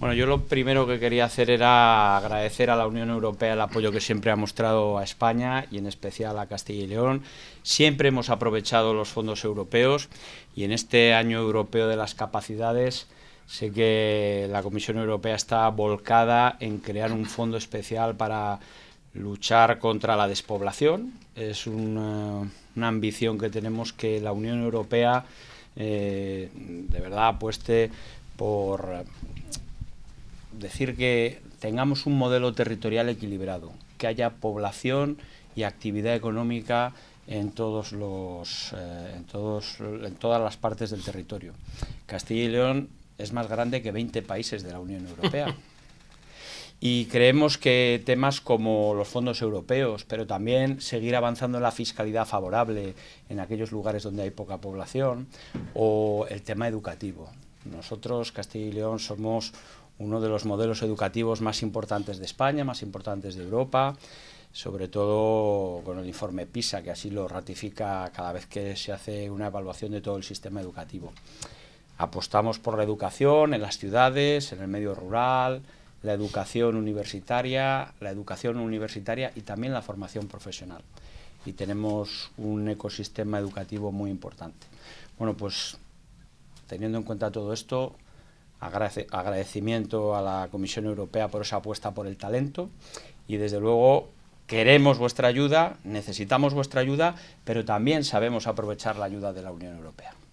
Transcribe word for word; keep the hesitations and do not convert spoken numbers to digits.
Bueno, yo lo primero que quería hacer era agradecer a la Unión Europea el apoyo que siempre ha mostrado a España y en especial a Castilla y León. Siempre hemos aprovechado los fondos europeos y en este año europeo de las capacidades sé que la Comisión Europea está volcada en crear un fondo especial para luchar contra la despoblación. Es una, una ambición que tenemos, que la Unión Europea eh, de verdad apueste por decir que tengamos un modelo territorial equilibrado, que haya población y actividad económica en todos los eh, en todos en todas las partes del territorio. Castilla y León es más grande que veinte países de la Unión Europea. Y creemos que temas como los fondos europeos, pero también seguir avanzando en la fiscalidad favorable en aquellos lugares donde hay poca población, o el tema educativo. Nosotros, Castilla y León, somos uno de los modelos educativos más importantes de España, más importantes de Europa, sobre todo con el informe PISA, que así lo ratifica cada vez que se hace una evaluación de todo el sistema educativo. Apostamos por la educación en las ciudades, en el medio rural, la educación universitaria, la educación universitaria y también la formación profesional. Y tenemos un ecosistema educativo muy importante. Bueno, pues teniendo en cuenta todo esto, agradecimiento a la Comisión Europea por esa apuesta por el talento y desde luego queremos vuestra ayuda, necesitamos vuestra ayuda, pero también sabemos aprovechar la ayuda de la Unión Europea.